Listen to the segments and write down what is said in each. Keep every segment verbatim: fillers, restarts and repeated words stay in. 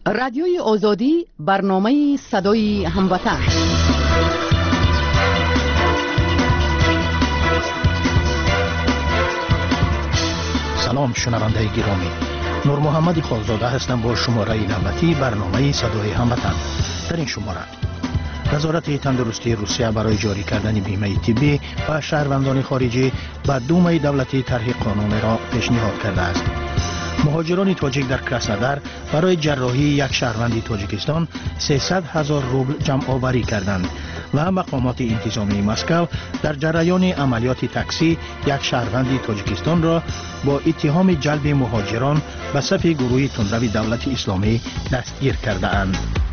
رادیوی آزادی، برنامه صدای هموطن. سلام شنونده گرامی، نور محمد خالزاده هستم با شماره دولتی برنامه صدای هموطن. در این شماره وزارت تندرستی روسیه برای جاری کردن بیمه طبی و شهروندان خارجی به دومه دولتی طرح قانون را پیشنهاد کرده است. مهاجران تاجیک در کراسنودار برای جراحی یک شهروند تاجیکستان سیصد هزار روبل جمع آوری کردند و مقامات انتظامی مسکو در جریان عملیات تاکسی یک شهروند تاجیکستان را با اتهام جلب مهاجران به صف گروه تندرو دولت اسلامی دستگیر کرده اند.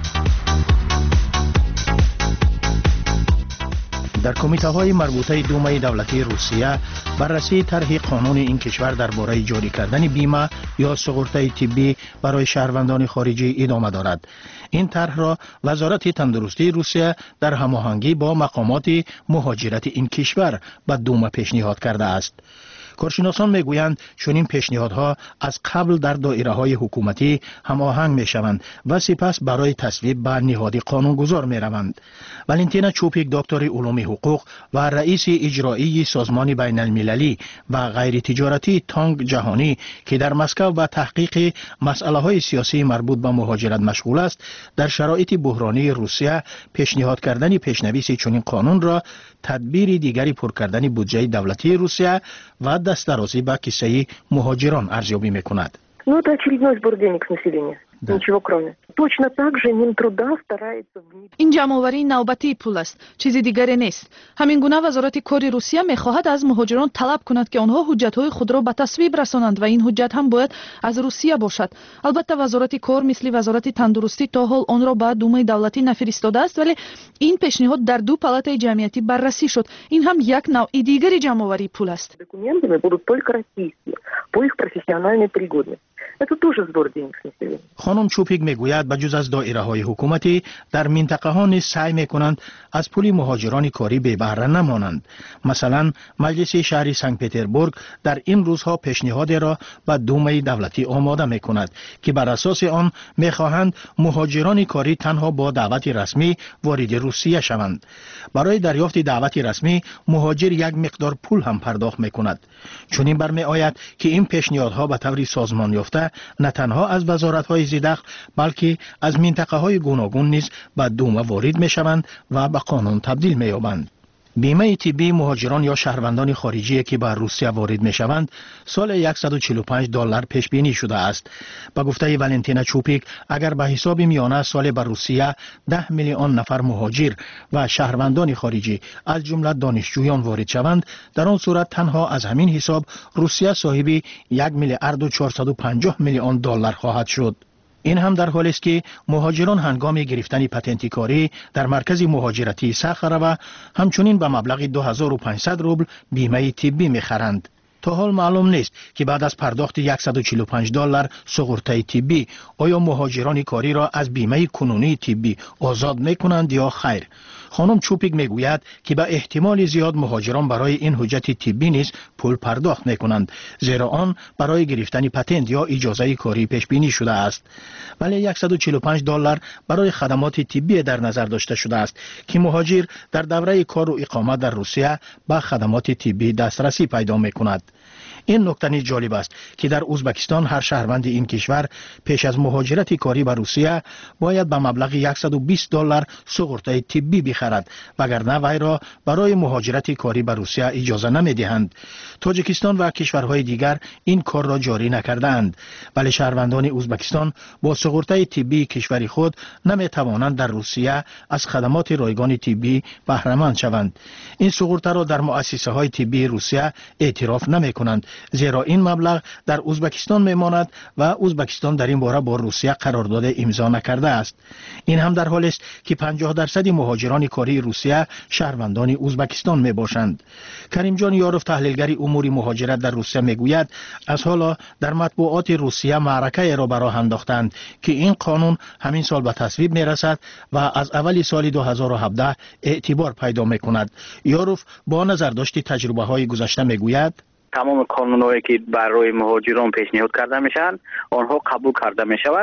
در کمیته های مربوطه دومه دولتی روسیه بررسی طرح قانون این کشور درباره جاری کردن بیمه یا سقورت طبی برای شهروندان خارجی ادامه دارد. این طرح را وزارت تندرستی روسیه در هماهنگی با مقامات مهاجرت این کشور به دومه پیشنهاد کرده است. کارشناسان میگویند چنین پیشنهادها از قبل در دایره‌های حکومتی هماهنگ میشوند و سپس برای تصویب به نهاد قانونگذار میروند. والنتینا چوپیک، دکتر علوم حقوق و رئیس اجرایی سازمان بین المللی و غیر تجارتی تانگ جهانی که در مسکو به تحقیق مسائل سیاسی مربوط به مهاجرت مشغول است، در شرایط بحرانی روسیه پیشنهاد کردن پیشنویس چنین قانون را تدبیر دیگری پر کردن بودجه دولتی روسیه و دسترسی به کیسه مهاجران ارزیابی میکند. Ну, это очередной сбор денег с населения. Да. Ничего кроме. Точно так же Минтруда старается внедрить. این جمع‌آوری نوبتی پول است، چیزی دیگری نیست. همین گونه وزارت کار روسیه می‌خواهد از مهاجران طلب کند که آنها حجت‌های خود را به تصویب رسانند و این حجت هم باید از روسیه باشد. البته وزارت کار مثل وزارت تندرستی تا حال آن را به دومه دولتی نفرستاده است، ولی این پیشنهاد در دو پالاتای جمعیتی بررسی شد. این هم یک نوع دیگری جمع‌آوری پول است. Документами будут только российские по их профессиональной пригодности. Это тоже сбор денег с населения. خانم چوپیک میگوید بجز از دایره های حکومتی در منطقه ها نیز سعی میکنند از پول مهاجران کاری بی بهره نمانند. مثلا مجلس شهری سنت پترزبورگ در این روزها پیشنهاد را به دومه دولتی آماده میکند که بر اساس آن میخواهند مهاجران کاری تنها با دعوت رسمی وارد روسیه شوند. برای دریافت دعوت رسمی مهاجر یک مقدار پول هم پرداخت میکند. چون این برمی آید که این پیشنهادها به طور سازمان یافته نه تنها از وزارت‌های زیردخل بلکه از منطقه‌های گوناگون نیز به دومه وارد می‌شوند و به قانون تبدیل می‌یابند. بیمه طبی مهاجران یا شهروندان خارجی که به روسیه وارد می‌شوند سال صد و چهل و پنج دلار پیش بینی شده است. با گفته والنتینا چوپیک، اگر به حساب میانه سال به روسیه ده میلیون نفر مهاجر و شهروندان خارجی از جمله دانشجویان وارد شوند، در آن صورت تنها از همین حساب روسیه صاحب یک میلیارد و چهارصد و پنجاه میلیون دلار خواهد شد. این هم در حالی است که مهاجران هنگام گرفتن پتنت کاری در مرکز مهاجرتی ساخره و همچنین به مبلغ دو هزار و پانصد روبل بیمه طبی میخرند. تا حال معلوم نیست که بعد از پرداخت صد و چهل و پنج دلار سقورت طبی آیا مهاجران کاری را از بیمه کنونی طبی آزاد میکنند یا خیر. خانم چوپیک میگوید که به احتمال زیاد مهاجران برای این حجت طبی نیز پول پرداخت میکنند، زیرا آن برای گرفتن پتنت یا اجازه کاری پیش بینی شده است. ولی صد و چهل و پنج دلار برای خدمات طبی در نظر داشته شده است که مهاجر در دوره کار و اقامت در روسیه به خدمات طبی دسترسی پیدا میکند. این نکته نیز جالب است که در ازبکستان هر شهروند این کشور پیش از مهاجرت کاری به روسیه باید به مبلغ صد و بیست دلار سقورت طبی بخرد، وگرنه وی را برای مهاجرت کاری به روسیه اجازه نمیدهند. تاجیکستان و کشورهای دیگر این کار را جاری نکردند، ولی شهروندان ازبکستان با سقورت طبی کشور خود نمیتوانند در روسیه از خدمات رایگان طبی بهره مند شوند. این سقورت را در مؤسسه های طبی روسیه اعتراف نمیکنند، زیرا این مبلغ در ازبکستان میماند و ازبکستان در این باره با روسیه قرارداد امضا نکرده است. این هم در حالی است که پنجاه درصد مهاجران کاری روسیه شهروندان ازبکستان می باشند. کریم جان یاروف، تحلیلگر امور مهاجرت در روسیه، میگوید از حالا در مطبوعات روسیه معرکه را براه انداختند که این قانون همین سال به تصویب می رسد و از اول سال دو هزار و هفده اعتبار پیدا می کند. یاروف با نظر داشت تجربه های گذشته میگوید تمام قانونایی که برای مهاجران پیشنهاد کرده میشن آنها قبول کرده میشوند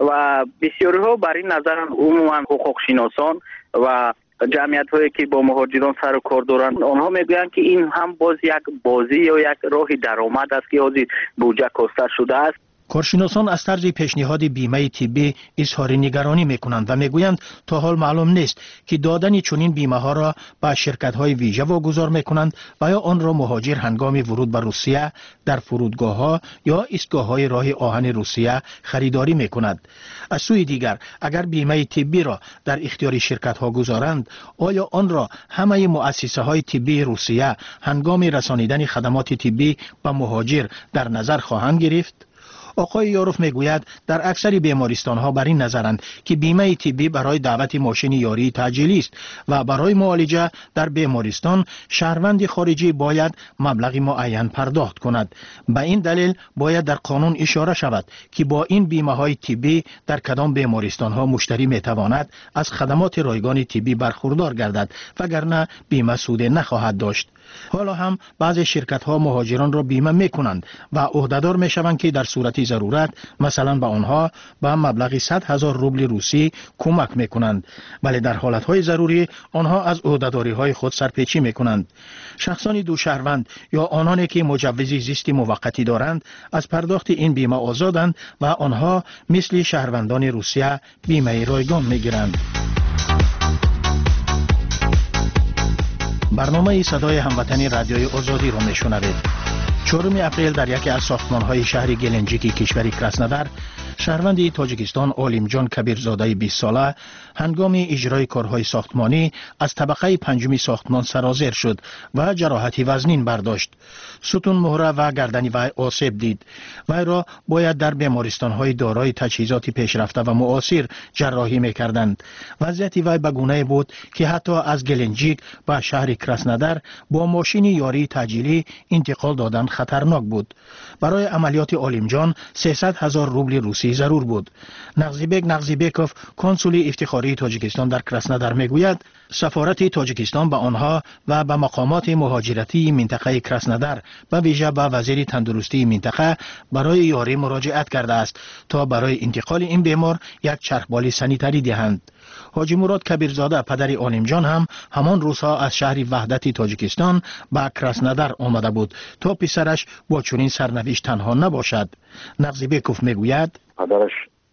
و بسیاری ها بر این نظرن، عموما حقوق شناسان و جمعیت هایی که با مهاجران سر و کار دارند، آنها میگویند که این هم باز یک بازی یا یک راه درآمد است که حاضر بودجه کاسته شده است. کارشناسان از طرز پیشنهاد بیمه طبی اظهار نگرانی میکنند و میگویند تا حال معلوم نیست که دادن چنین بیمه ها را به شرکت های ویژه واگذار میکنند و یا آن را مهاجر هنگام ورود به روسیه در فرودگاه ها یا ایستگاه های راه آهن روسیه خریداری میکند. از سوی دیگر اگر بیمه طبی را در اختیار شرکت ها گذارند، آیا آن را همه مؤسسه های طبی روسیه هنگام رسانیدن خدمات طبی به مهاجر در نظر خواهند گرفت؟ آقای یاروف میگوید در اکثر بیمارستان ها بر این نظرند که بیمه طبی برای دعوت ماشین یاری تعجیلی است و برای معالجه در بیمارستان شهروند خارجی باید مبلغ معین پرداخت کند. به این دلیل باید در قانون اشاره شود که با این بیمه های طبی در کدام بیمارستان ها مشتری میتواند از خدمات رایگان طبی برخوردار گردد، وگرنه بیمه سود نخواهد داشت. حالا هم بعضی شرکت ها مهاجران را بیمه میکنند و عهدهدار میشوند که در صورت ضرورت مثلا به آنها به مبلغ صد هزار روبل روسی کمک میکنند، ولی در حالت های ضروری آنها از عهدهداری های خود سرپیچی میکنند. شخصان دو شهروند یا آنانی که مجوز زیست موقتی دارند از پرداخت این بیمه آزادند و آنها مثل شهروندان روسیه بیمه رایگان میگیرند. برنامه صدای هموطنی رادیوی آزادی را میشنوید. چهارم اپریل در یکی از ساختمان‌های شهر گلنجیکی کشور کراسنودار، شهروند تاجیکستان عالمجان کبیرزاده بیست ساله هنگام اجرای کارهای ساختمانی از طبقه پنجم ساختمان سرازیر شد و جراحت وزنین برداشت. ستون مهره و گردن وی آسیب دید. وی را باید در بیمارستان‌های دارای تجهیزات پیشرفته و معاصر جراحی می‌کردند. وضعیت وی به گونه بود که حتی از گلنجیک به شهر کراسنودار با ماشین یاری تعجیلی انتقال دادن خطرناک بود. برای عملیات عالمجان سیصد هزار روبل روسی ضرور بود. نغزیبک نغزیبکوف کنسول افتخاری تاجیکستان در کراسنودار میگوید سفارت تاجیکستان به آنها و به مقامات مهاجرتی منطقه کراسنودار و ویژه به وزیر تندرستی منطقه برای یاری مراجعت کرده است تا برای انتقال این بیمار یک چرخبال سانیتری دهند. حاجی مراد کبیرزاده پدر عالمجان هم همان روزها از شهر وحدت تاجیکستان به کراسنودار آمده بود تا پسرش با چنین سرنوشت تنها نباشد. نغزیبکوف میگوید پدرش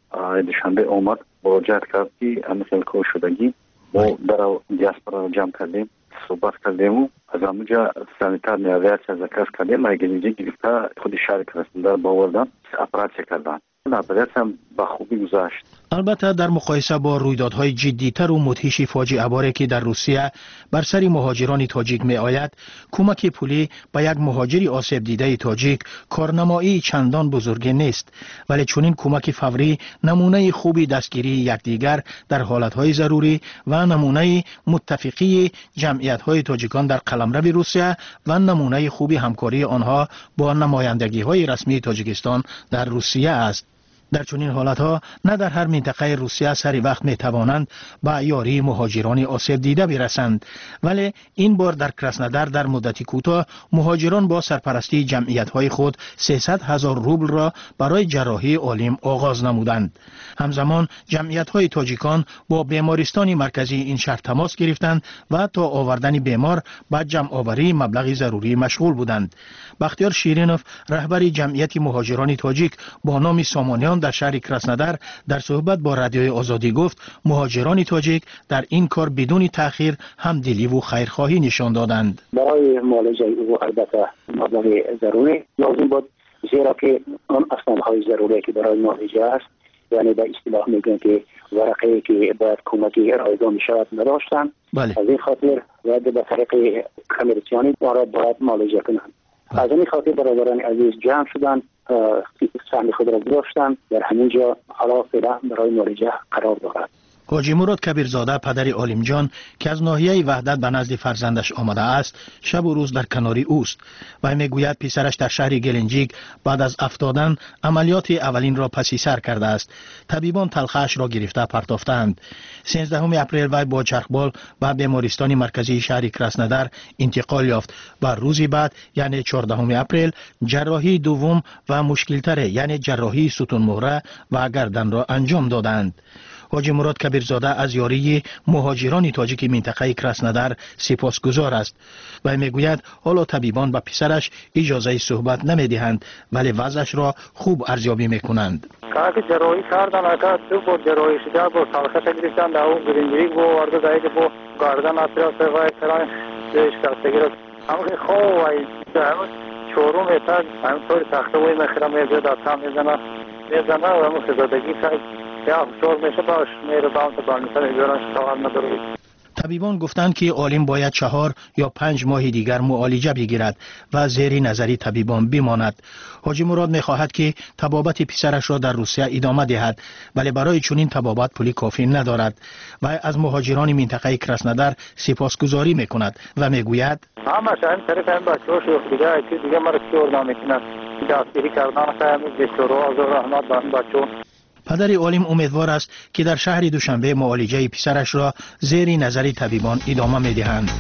دوشنبه آمد مراجعت کرد که مثل کار شدگی ما در دیاسپورا را جمع کردیم، صحبت کردیم و از همونجا سانیتار نیازیت از کس کردیم و گلنجیک گرفته خود شهر کراسنودار باوردن اپراتسیا کردن. اپراتسیا هم به خوبی گذشت. البته در مقایسه با رویدادهای جدی‌تر و مدهش فاجعه باری که در روسیه بر سر مهاجران تاجیک می آید، کمک پولی به یک مهاجر آسیب دیده تاجیک کارنمایی چندان بزرگی نیست، ولی چنین کمک فوری نمونه خوبی دستگیری یکدیگر در حالتهای ضروری و نمونه متفقی جمعیت‌های تاجیکان در قلمرو روسیه و نمونه خوبی همکاری آنها با نمایندگی‌های رسمی تاجیکستان در روسیه است. در چنین حالتها نه در هر منطقه روسیه سری وقت می توانند به یاری مهاجران آسیب دیده برسند، ولی این بار در کراسنودار در مدتی کوتاه مهاجران با سرپرستی جمعیت های خود سیصد هزار روبل را برای جراحی عالم آغاز نمودند. همزمان جمعیت های تاجیکان با بیمارستان مرکزی این شهر تماس گرفتند و تا آوردن بیمار به جمع آوری مبلغ ضروری مشغول بودند. بختیار شیرینوف رهبر جمعیت مهاجران تاجیک با نام سامانیان در شهر کراسنودار در صحبت با رادیوی آزادی گفت مهاجران تاجیک در این کار بدون تأخیر همدلی و خیرخواهی نشان دادند. برای معالجه او البته مبلغ ضروری لازم بود، زیرا که آن اسنادهای ضروری که برای معالجه است، یعنی به اصطلاح میگن که ورقه که باید کمکی رایگان می شود نداشتند. بله. از این خاطر باید به طریق کامرسیانی را باید معالجه کنند. بله. از این خاطر برادران عزیز جمع شدند، سهم خود را گذاشتند، در همینجا حالا فعلا برای معالجه قرار دارد. حاجی مراد کبیرزاده پدر عالمجان که از ناحیه وحدت به نزد فرزندش آمده است شب و روز در کنار اوست و میگوید پسرش در شهر گلنجیک بعد از افتادن عملیات اولین را پسی سر کرده است. طبیبان تلخش را گرفته پرتافتند. سیزدهم اپریل وی با چرخبال و بیمارستان مرکزی شهر کراسنودر انتقال یافت و روزی بعد یعنی چهاردهم اپریل جراحی دوم و مشکل‌تر یعنی جراحی ستون مهره و گردن را انجام دادند. حاجی مراد کبیرزاده از یاری مهاجران تاجیک منطقه کراسنودر سپاسگزار است و میگوید حالا طبیبان به پسرش اجازه صحبت نمیدهند ولی وضعش را خوب ارزیابی میکنند. که جراحی کردن اگر تو با جراحی شده با تلخه گرفتن در اون گرینجیک با ورده دایی که با گردن اطراف و اکتران شکستگی را همه خواه و همه چورو میتر همطور تخته وی مخیره میزه دستا میزنه میزنه و همه خزادگی که یا چور میشه باش میره باهم تا بانیسان ایجاران شتاقل نداروید. طبیبان گفتند که عالم باید چهار یا پنج ماه دیگر معالجه بگیرد و زیر نظری طبیبان بماند. حاجی مراد میخواهد که طبابت پسرش را در روسیه ادامه دهد ولی برای چنین طبابت پولی کافی ندارد و از مهاجران منطقه کراسنودر سپاسگزاری میکند و میگوید همه شاید طریق این بچه شوخ دیگه ایتی دیگه مرا کیور نمیکند دستگیری کردن خیلی جسورو از رحمت به این بچه. پدر عالم امیدوار است که در شهر دوشنبه معالجه پسرش را زیر نظر طبیبان ادامه میدهند.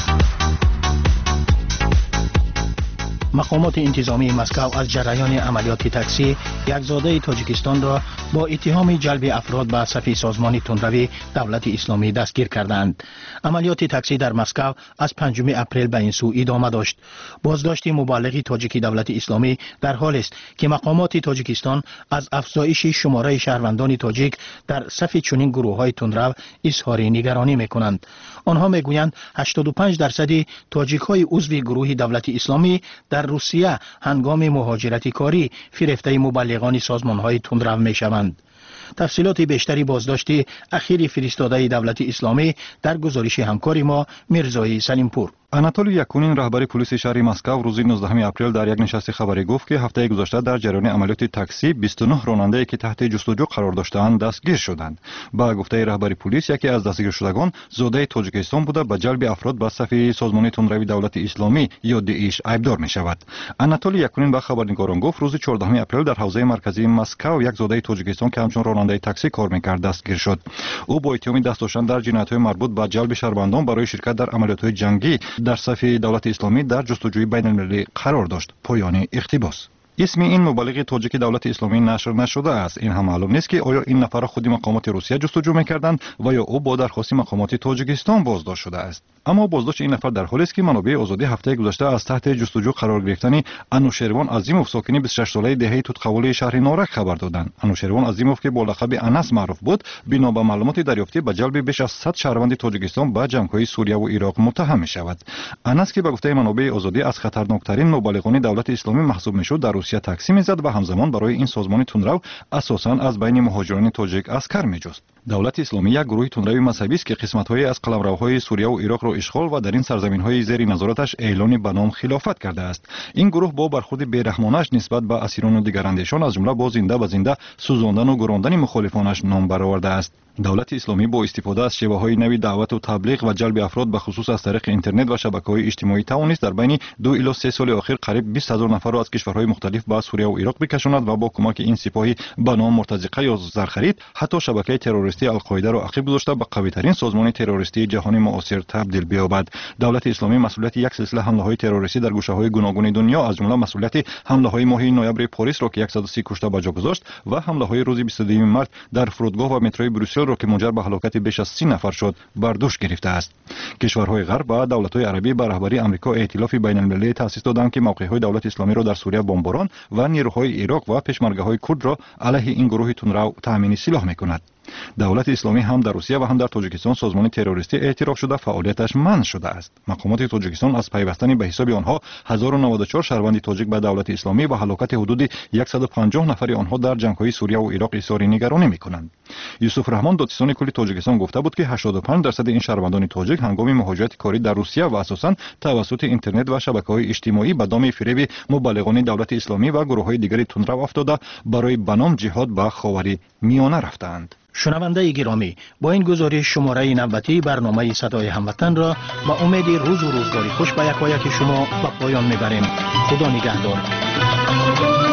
مقامات انتظامی مسکو از جریان عملیات تاکسی یک زاده تاجیکستان را با اتهام جلب افراد به صف سازمان تندروی دولت اسلامی دستگیر کردند. عملیات تاکسی در مسکو از پنجم اپریل به این سو ادامه داشت. بازداشت مبلغ تاجیک دولت اسلامی در حال است که مقامات تاجیکستان از افزایش شماره شهروندان تاجیک در صف چنین گروه‌های تندرو اظهار نگرانی می‌کنند. آنها میگویند هشتاد و پنج درصد تاجیک‌های عضو گروه دولت اسلامی در روسیه هنگام مهاجرت کاری فریفته مبلغان سازمان‌های تندرو می‌شوند. تفصیلات بیشتری بازداشت اخیر فرستاده دولت اسلامی در گزارش همکار ما میرزای سلیمپور. آناتولی یکونین رهبر پلیس شهر مسکو روز نوزدهم اپریل در یک نشست خبری گفت که هفته گذشته در جریان عملیات تاکسی بیست و نه راننده که تحت جستجو قرار داشتند دستگیر شدند. با گفته رهبر پلیس یکی از دستگیر شدگان زاده تاجیکستان بوده به جلب افراد به صف سازمان تندروی دولت اسلامی یا داعش ایبدار می شود. آناتولی یکونین به خبرنگاران گفت روز چهاردهم اپریل در حوزه مرکزی مسکو یک زاده تاجیکستان که همچون راننده تاکسی کار می‌کرد دستگیر شد. او با اتهام دست داشتن در جنایت‌های مربوط به جلب شهروندان برای شرکت در عملیات‌های جنگی در صف دولت اسلامی در جستجوی بین المللی قرار داشت. پایان اقتباس. اسم این مبلغ تاجیک دولت اسلامی نشر نشده است. این هم معلوم نیست که آیا این نفر خود مقامات روسیه جستجو می‌کردند و یا او با درخواست مقامات تاجیکستان بازداشت شده است. اما بازداشت این نفر در حالی است که منابع آزادی هفته گذشته از تحت جستجو قرار گرفتن انوشروان عظیموف ساکن بیست و شش ساله دهه توتقولی شهر نارک خبر دادند. انوشروان عظیموف که با لقب انس معروف بود بنا به معلومات دریافتی به جلب بیش از صد شهروند تاجیکستان به جنگ‌های سوریه و عراق متهم می‌شود. انس که به گفته منابع آزادی از خطرناکترین مبلغان دولت اسلامی محسوب می‌شد در روسیه تاکسی می‌زد و همزمان برای این سازمان تندرو اساساً از بین مهاجران تاجیک اسکر می‌جست. دولت اسلامی یک گروه تندروی مذهبی است که قسمت‌های از قلمروهای سوریه و عراق را اشغال و در این سرزمین‌های زیر نظارتش اعلان به نام خلافت کرده است. این گروه با برخورد بی‌رحمانه‌اش نسبت به اسیران و دیگر اندیشان از جمله با زنده به زنده سوزاندن و گراندن مخالفانش نام برآورده است. دولت اسلامی با استفاده از شیوه‌های نوی دعوت و تبلیغ و جلب افراد به خصوص از طریق اینترنت و شبکه‌های اجتماعی توانست در بین دو الی سه سال اخیر قریب بیست هزار نفر را از کشورهای مختلف به سوریه و عراق بکشاند و با کمک این سپاهی به نام مرتزقه یا زرخرید حتی شبکه تروریستی القاعده را عقب گذاشته به قوی‌ترین سازمان تروریستی جهانی معاصر تبدیل بیابد. دولت اسلامی مسئولیت یک سلسله حمله‌های تروریستی در گوشه‌های گوناگون دنیا از جمله مسئولیت حمله‌های ماه نوامبر پاریس را که صد و سی کشته به جا گذاشت و حمله‌های روز بیست و دو مارس در فرودگاه و متروی بروسل را که منجر به هلاکت بیش از سی نفر شد بر دوش گرفته است. کشورهای غرب و دولت‌های عربی به رهبری آمریکا ائتلاف بین‌المللی تأسیس دادند که موقع‌های دولت اسلامی را در سوریه بمباران و نیروهای عراق و پشمرگه‌های کرد را علیه این گروه تندرو تأمین سلاح می‌کند. دولت اسلامی هم در روسیه و هم در تاجیکستان سازمان تروریستی اعتراف شده فعالیتش منع شده است. مقامات تاجیکستان از پیوستن به حساب آنها هزار و نود و چهار شهروند تاجیک به دولت اسلامی و هلاکت حدود صد و پنجاه نفر آنها در جنگ‌های سوریه و عراق اظهار نگرانی می‌کنند. یوسف رحمان دادستان کلی تاجیکستان گفته بود که هشتاد و پنج درصد این شهروندان تاجیک هنگام مهاجرت کاری در روسیه و اساساً توسط اینترنت و شبکه‌های اجتماعی به دام فریب مبلغان دولت اسلامی و گروه‌های دیگر تندرو افتاده برای بنام جهاد به خاور میانه رفتند. شنونده گرامی، با این گزارش شماره نوبتی برنامه صدای هموطن را با امید روز و روزگاری خوش به یک و یک شما به پایان میبریم. خدا نگهدار.